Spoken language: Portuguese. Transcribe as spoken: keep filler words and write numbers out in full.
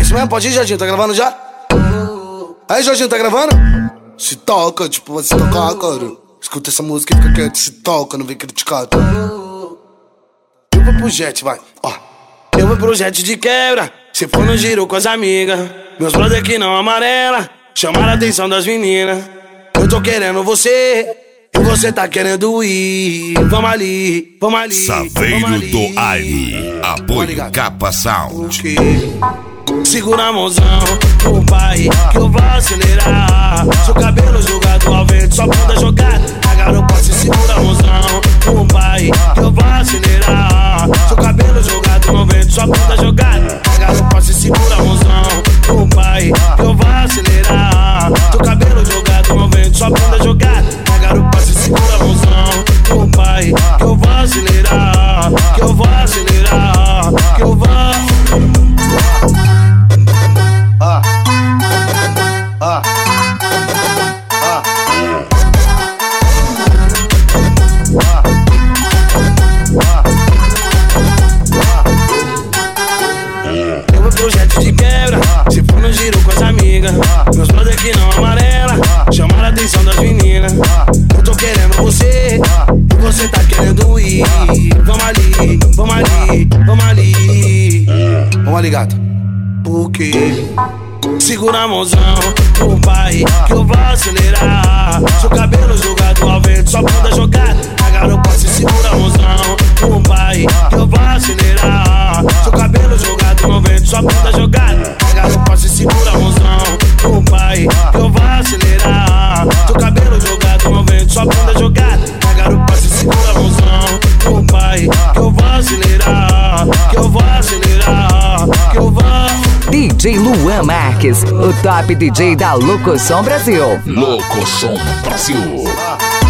isso mesmo? Pode ir, Jorginho, tá gravando já? Aí, Jorginho, tá gravando? Se toca, tipo, vai se tocar, cara. Escuta essa música e fica quieto, se toca, não vem criticar, tá? Eu vou pro jet, vai, ó. Eu vou pro jet de quebra, se for no giro com as amigas. Meus brother que não amarela, chamaram a atenção das meninas. Eu tô querendo você, e você tá querendo ir. Vamos ali, vamos ali. Saveiro do Aire, apoio Capa Sound. Segura a mãozão, o pai, que eu vou acelerar. Seu cabelo jogado ao vento, sua bunda jogada na garupa, se segura a mãozão, o pai, que eu vou acelerar. Seu cabelo jogado no vento, sua bunda jogada na garupa, se segura a mãozão, o pai, que eu vou acelerar. Seu cabelo jogado no vento, sua bunda jogada na garupa, se segura a mãozão, o pai, que eu vou acelerar, que eu vou acelerar, que eu vou. Ah, ah, ah, eu vou pro jet de quebra, se for no giro com as amigas. Meus brother que não amarela, chamaram a atenção das meninas. Eu tô querendo você, e você tá querendo ir. Vamos ali, vamos ali, vamos ali. Vamos ali, gato. Porque segura a mãozão, o pai, que eu vou acelerar. Seu cabelo jogado ao vento, sua bunda jogada na garupa, se segura a mãozão, o pai, que eu vou acelerar. Seu cabelo jogado no vento, sua bunda jogada na garupa, se segura a mãozão, o pai, que eu vou acelerar. Seu cabelo jogado no vento, sua bunda jogada na garupa, se segura a mãozão, o pai, que eu vou acelerar, que eu vou acelerar, que eu vou. D J Luan Marques, o top D J da Locosom Brasil. Locosom Brasil.